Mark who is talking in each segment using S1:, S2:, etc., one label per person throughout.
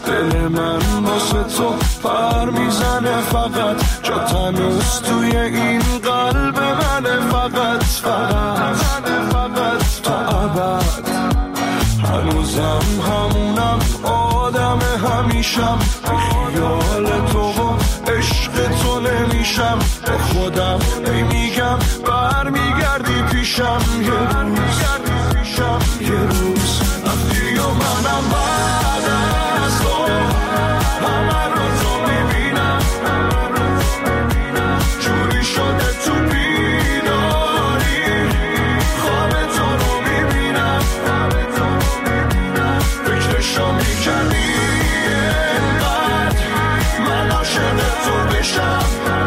S1: دل من واسه تو پر میزنه فقط، جا تنوز توی این قلب منه فقط تا ابد. هنوزم همونم آدم همیشم، بی خیال تو و عشق تو نمیشم، به خودم نمیگم برمیگردی پیشم یه روز وقتی و منم بعد از تو همه رو تو میبینم، جوری شده تو بیداری خواب تو رو میبینم، فکرشو میکنی اینقدر من عاشق تو بشم،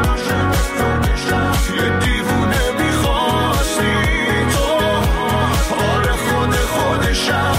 S1: یه دیوونه میخواستی تو، آره خودشم.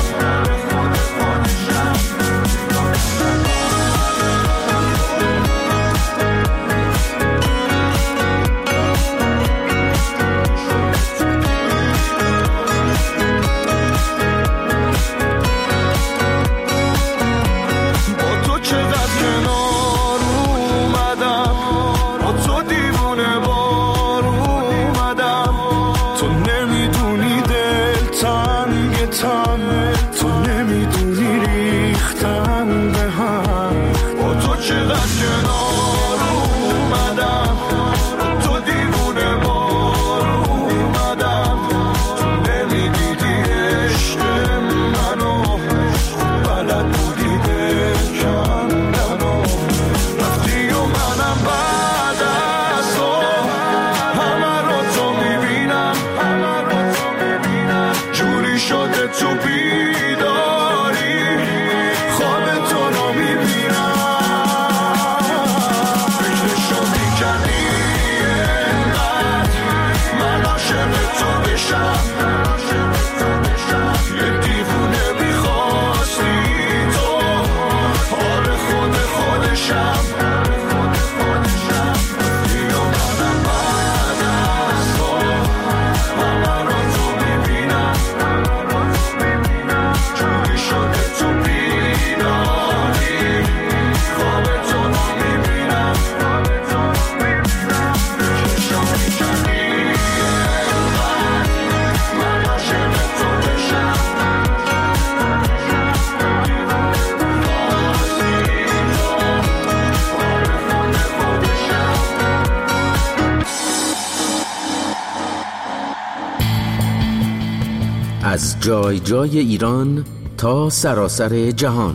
S2: از جای جای ایران تا سراسر جهان،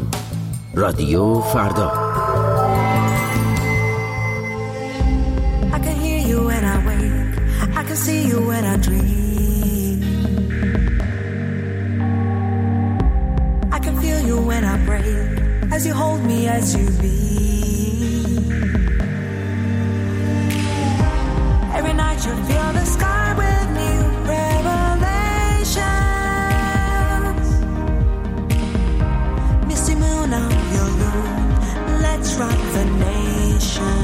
S2: رادیو فردا.
S3: I can hear you when I wake, I can see you when I dream, I can feel you when I break, as you hold me as you be. Every night you feel the sky with new revelations, misty moon of your moon, let's rock the nation.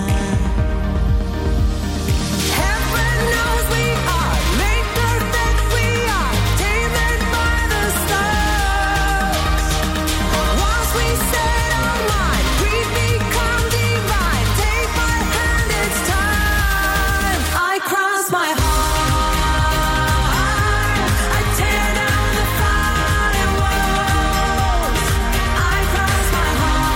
S3: Heaven knows we are made perfect, we are tamed by the stars. Once we set our mind, we become divine. Take my hand, it's time. I cross my heart, I tear down the fighting walls. I cross my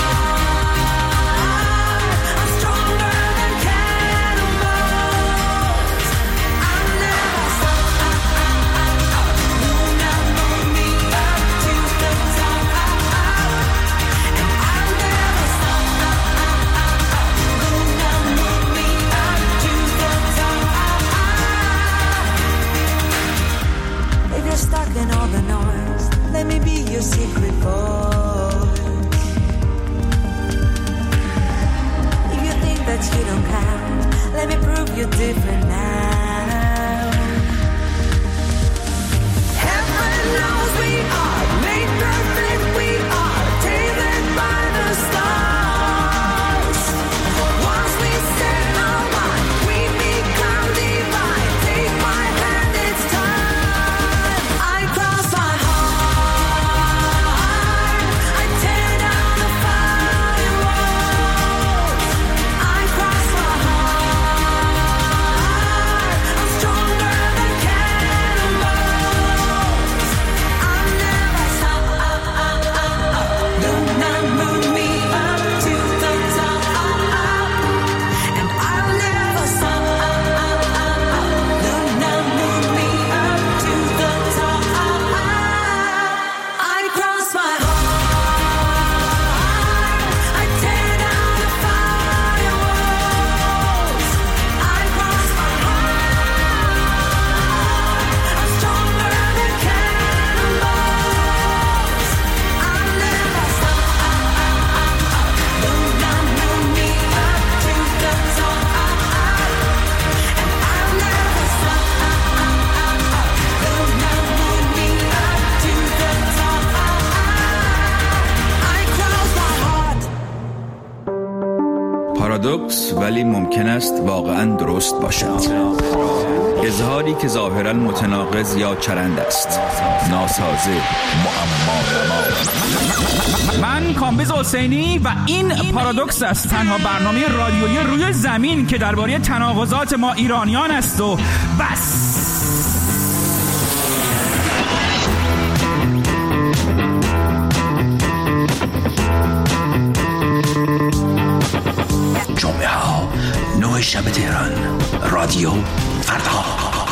S3: heart, I'm stronger than cannonballs. I'll never stop. You never me up to the top. And I'll never stop. You never me up to the top. If you're stuck in all the noise, let me be your secret voice. If you think that you don't count, let me prove you're different now. Heaven knows we are made perfect, we are tamed by the stars. Once we set our mind, we become divine. Take my hand, it's time. I cross my heart, I tear down the fighting walls.
S4: پارادوکس ولی ممکن است واقعاً درست باشد. اظهاری که ظاهراً متناقض یا چرند است. ناسازه، معما.
S5: من کامبیز حسینی و این پارادوکس است، تنها برنامه رادیویی روی زمین که درباره تناقضات ما ایرانیان است و بس.
S6: جمعه ها 9 شب تهران، رادیو فردا.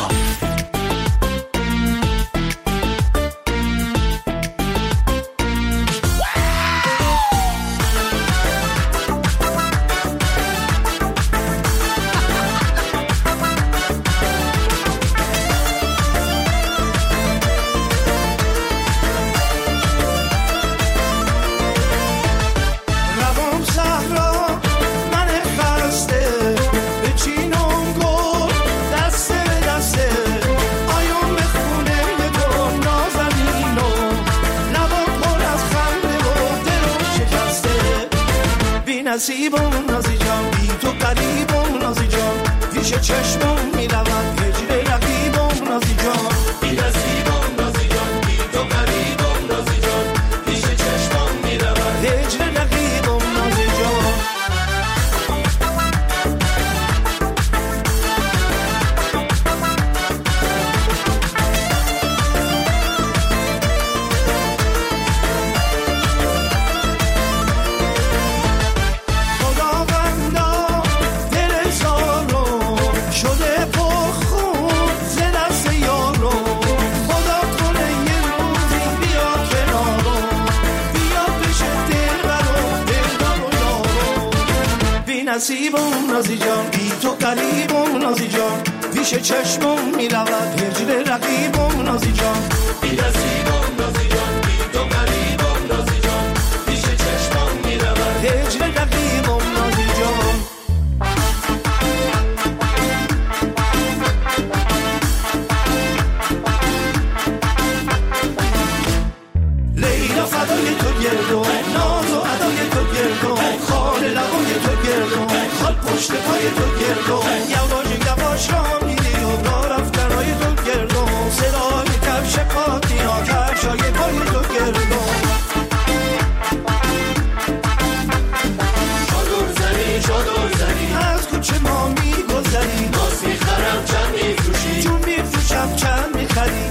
S7: نصیبم نازی جان، بی تو قریبم نازی جان، پیش چشمم میروم هجر رقیبم نازی جان. بی نصیبم نازی جان، بی تو قریبم نازی جان، پیش چشمم میروم هجر رقیبم نازی جان. نصیبم نازی جان، بی تو قریبم نازی جان، پیش چشمم میرود هجر رقیبم نازی جان. بی نصیبم نازی جان، بی تو قریبم نازی جان، پیش چشمم میرود هجر رقیبم نازی جان. لیلا فدای تو گردم، ناز و ادای تو گردم، خال لبای تو گردم، خال پشت پای تو گردم، یواش یواش را میری و را رفتنای تو گردم، صدای کفش پاتی ها کفشای پای تو گردم. چادر زنی از کوچه ما میگذری، ناز میخرم چند میفروشی، چون میفروشم چند میخری.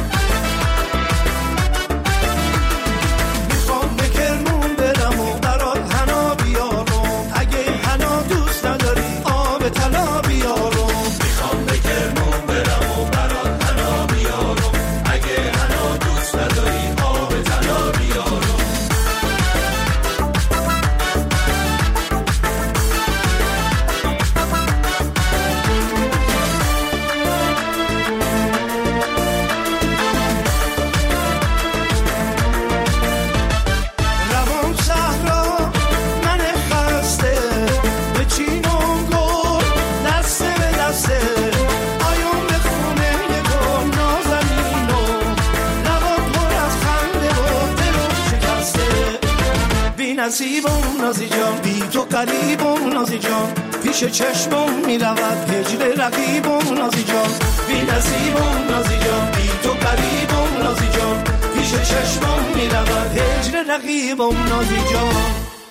S7: نصیبم نازی جان، بی تو قریبم نازی جان، پیش چشمم میرود هجر رقیبم نازی جان. بی نصیبم نازی جان، بی تو قریبم نازی جان، پیش چشمم میرود هجر رقیبم نازی جان.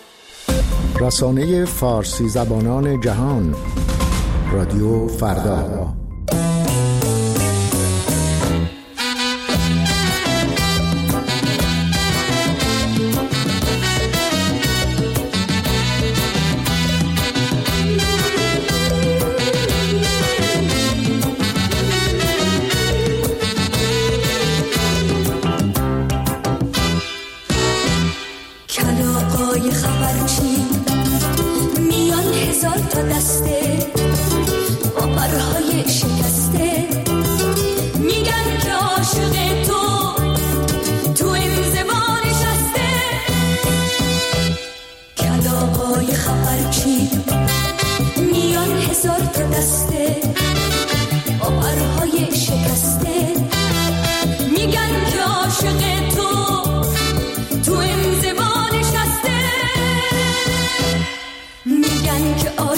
S8: رسانه فارسی زبانان جهان، رادیو فردا.
S9: که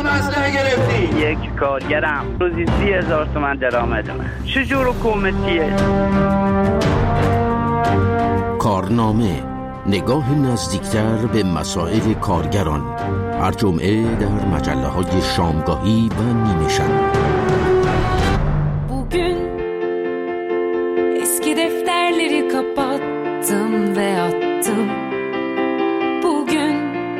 S9: مسئله گرفتی؟
S10: یک کارگرم روزی 30,000 تومان درآمدمه. چجور حکومتیه؟
S2: کارنامه، نگاه نزدیکتر به مسائل کارگران، هر جمعه در مجله‌های شامگاهی و نیمه شب.
S11: Bugün eski defterleri kapattım ve attım. Bugün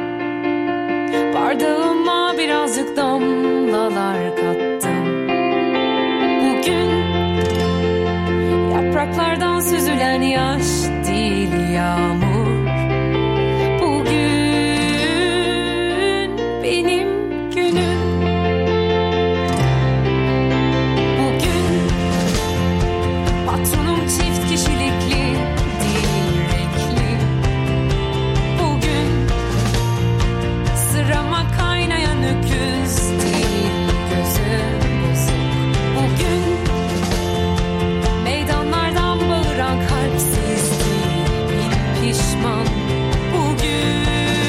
S11: bardağıma birazcık damlalar kattım. Bugün yapraklardan süzülen yaş değil yağmur. Bugün benim günüm. Bugün patronum çift kişilikli değil renkli. Bugün sırama kaynayan öküz değil gözüm bozuk. Bugün meydanlardan bağıran kalpsiz değil pişman. Bugün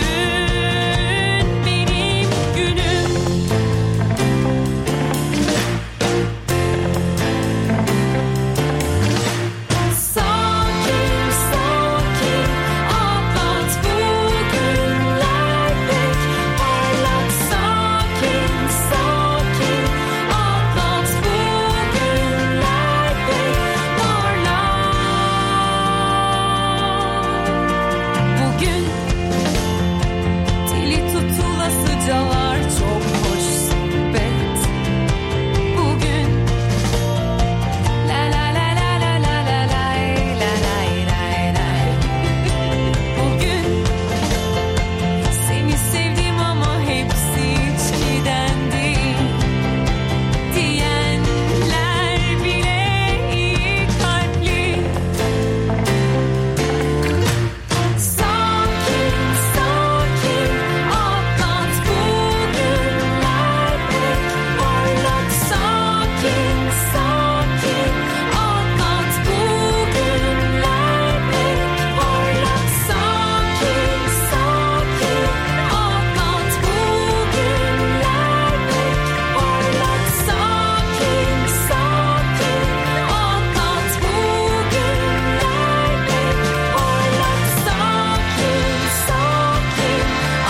S11: benim günüm. Sakin sakin atlat bugünler pek parlak. Sakin sakin atlat bugünler pek parlak. Bugün dili tutulasıcalar çok hoş sohbet. Bugün la la la la la la la lay la lay lay lay. Bugün seni sevdim ama hepsi içkiden değil diyenler bile iyi kalpli. Sakin sakin atlat bugünler pek parlak. Sakin sakin atlat bugünler pek parlak. Sakin sakin atlat bugünler pek parlak. Sakin sakin atlat bugünler pek parlak. Sakin sakin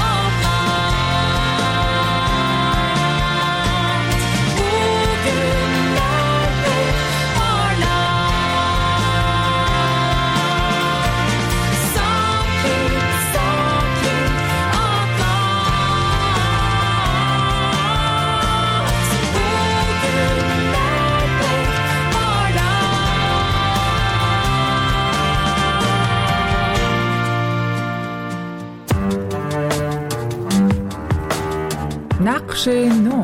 S12: نقش نو.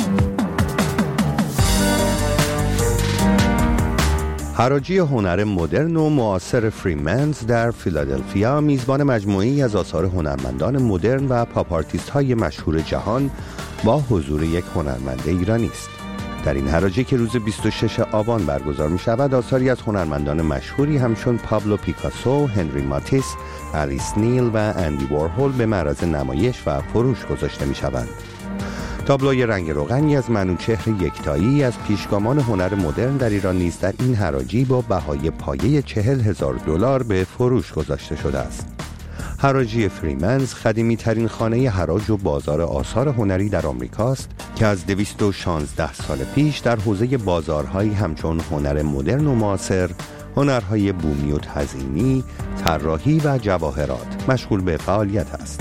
S13: حراجی هنر مدرن و معاصر فریمنز در فیلادلفیا میزبان مجموعه‌ای از آثار هنرمندان مدرن و پاپ آرتیست‌های مشهور جهان با حضور یک هنرمند ایرانی است. در این حراجی که روز 26 آبان برگزار می‌شود، آثاری از هنرمندان مشهوری همچون پابلو پیکاسو، هنری ماتیس، آلیس نیل و اندی وارهول به معرض نمایش و فروش گذاشته می‌شوند. تابلوی رنگ روغنی از منوچهر یکتایی از پیشگامان هنر مدرن در ایران نیز در این حراجی با بهای پایه $40,000 به فروش گذاشته شده است. حراجی فریمنز قدیمی ترین خانه حراج و بازار آثار هنری در آمریکاست که از 216 سال پیش در حوزه بازارهایی همچون هنر مدرن و معاصر، هنرهای بومی و تزئینی، طراحی و جواهرات مشغول به فعالیت است.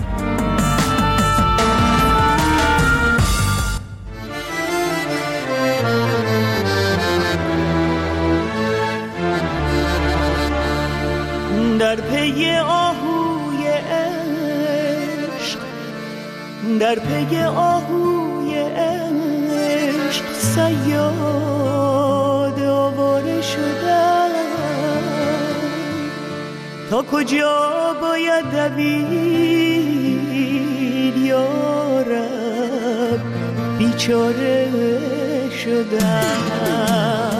S7: در پی آهوی عشق، در پی آهوی عشق صیاد آواره شدم. تا کجا باید دوید یارب، بیچاره شدم.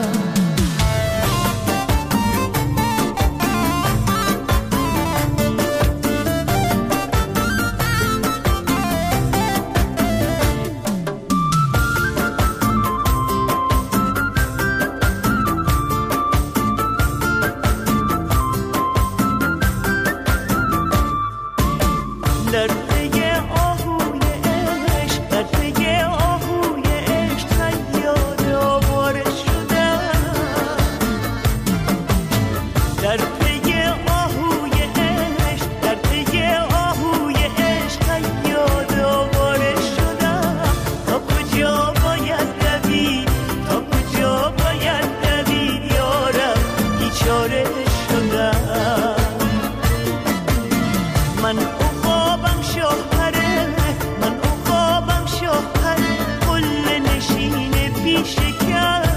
S7: در پی آهوی عشق، در پی آهوی عشق یاد آواره شدم. تا کجا باید دوید، تا کجا باید دوید یارم، بیچاره شدم. من عقابم شاهپره، من عقابم شاهپره، قله نشین بیشکست.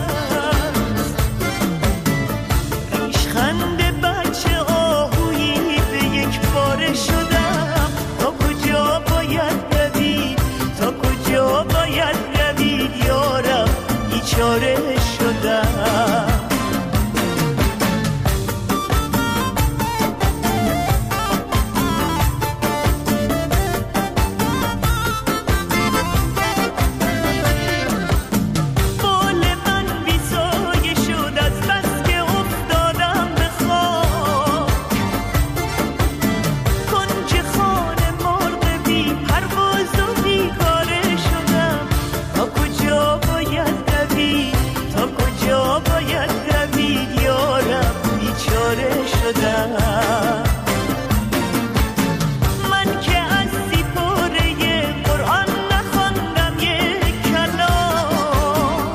S7: ریشخند بچه آهویی به یک باره شدم. تا کجا باید دوید، تا کجا باید دوید یارم، بیچاره شدم. من که از سیپاره قرآن نخوندم یک کلام،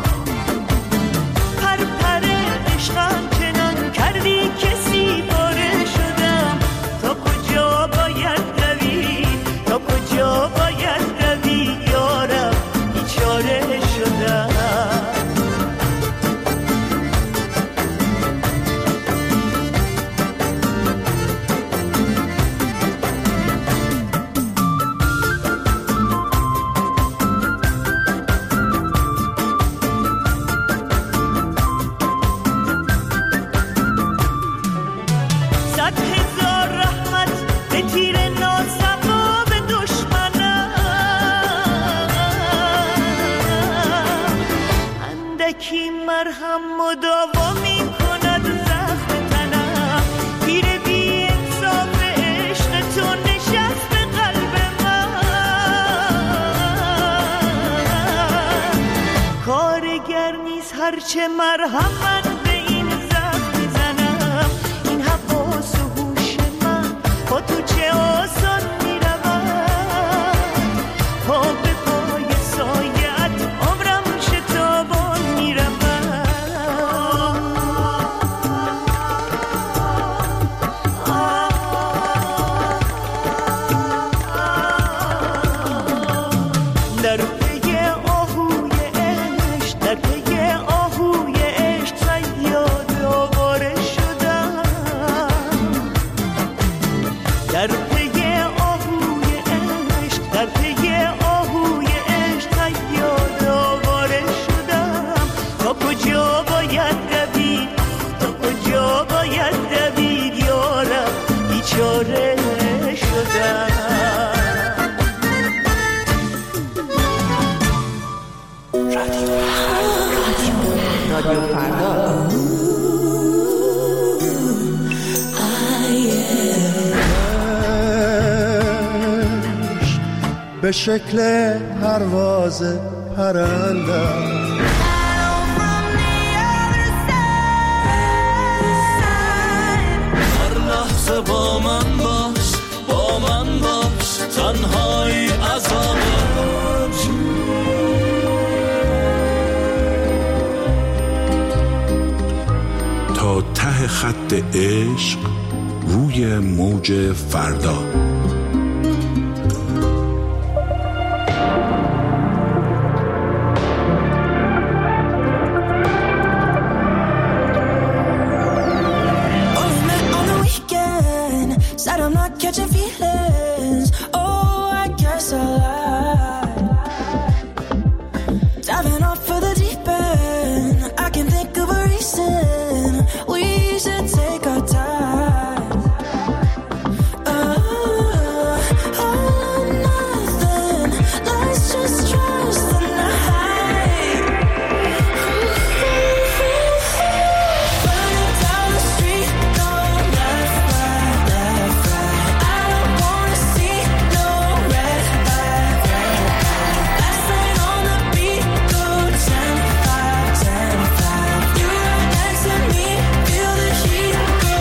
S7: پر عشقم چنان کردی که سیپاره شدم. تا کجا باید دوید، تا کجا باید دوید یارم، بیچاره شدم. کی مرهم مداوا می کند زخم تنم. پیر بی انصاف عشق تو نشست به قلب من. کارگر نیست هرچه مرهم من به این زخم میزنم. این حواس و هوش من با تو چه آسان می رود. پا به پای سایت عمرم شتابان می رود. در پی آهوی عشق، در پی آهوی عشق صیاد آواره شدم. در پی آهوی عشق، در پی آهوی عشق صیاد آواره شدم. تا کجا باید دوید، تا کجا باید دوید یارم، بیچاره شدم.
S3: رادیو فردا.
S9: به شکل پرواز پرنده
S1: با من باش، با من باش، تنهایی عذاب.
S14: تا ته خط عشق روی موج فردا.
S3: Said I'm not catching feelings. Oh, I guess I lied. Diving off for the deep end. I can think of a reason we should take our time. Nothing. Let's just trust the night. Burning down the street, going left, right. I don't wanna see no red light. Last night on the beat, go 10-5. You right next to me, feel the heat, go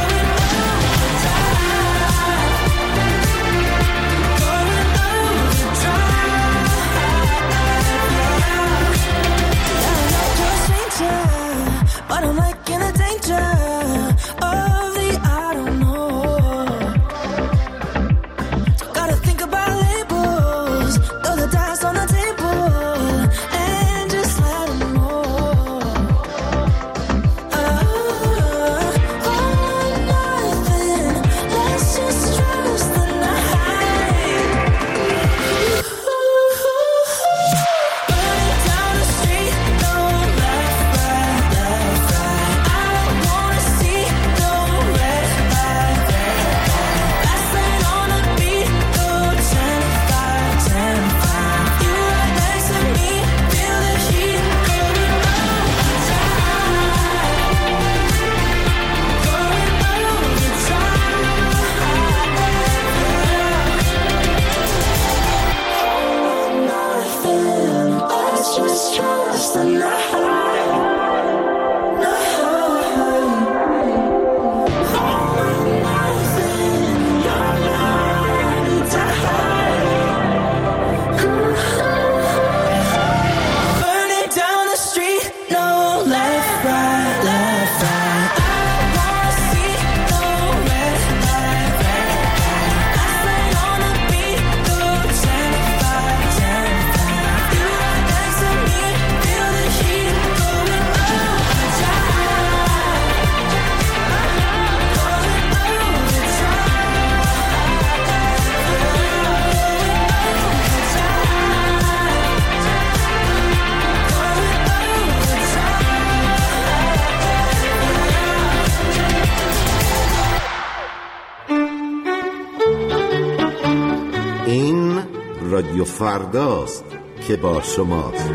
S15: رادیو فرداست که با شماست.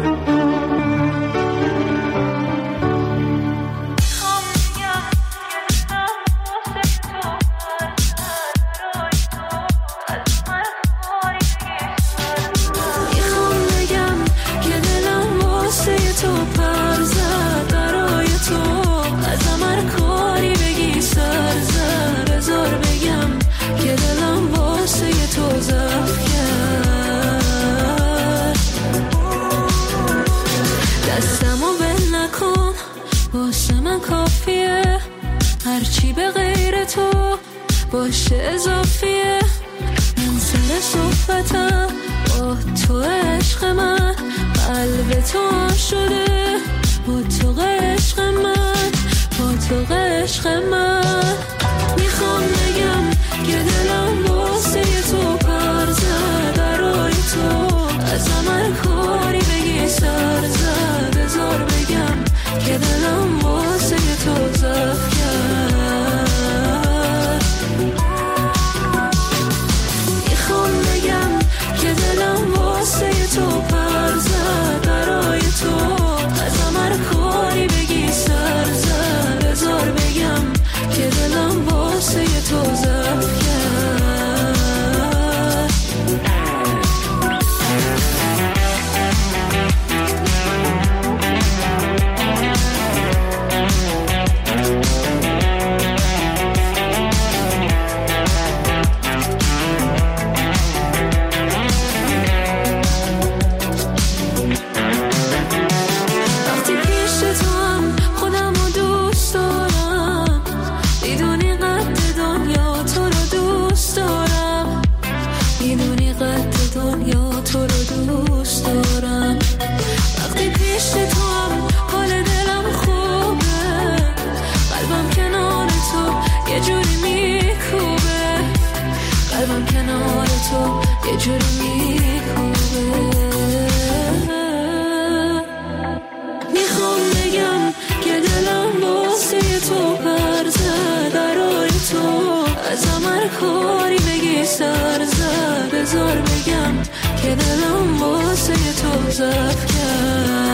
S11: هرچی به غیر تو باشه اضافیه. من سر صحبتم با تو عشق من، قلب تو شده با تو عشق من، با تو عشق من. میخوام بگم که دلم واسه تو پر زد، برای تو از هر کاری بگی سر زد. بذار بگم که دلم واسه تو ضعف کرد. میخوام بگم که دلم واسه تو پر زد، برای تو از هر کاری بگی سر زد. بذار بگم که دلم واسه تو ضعف کرد. میخوام بگم که دلم واسه تو پر زد، برای تو از هر کاری بگی سر زد. بذار بگم که دلم واسه تو ضعف کرد.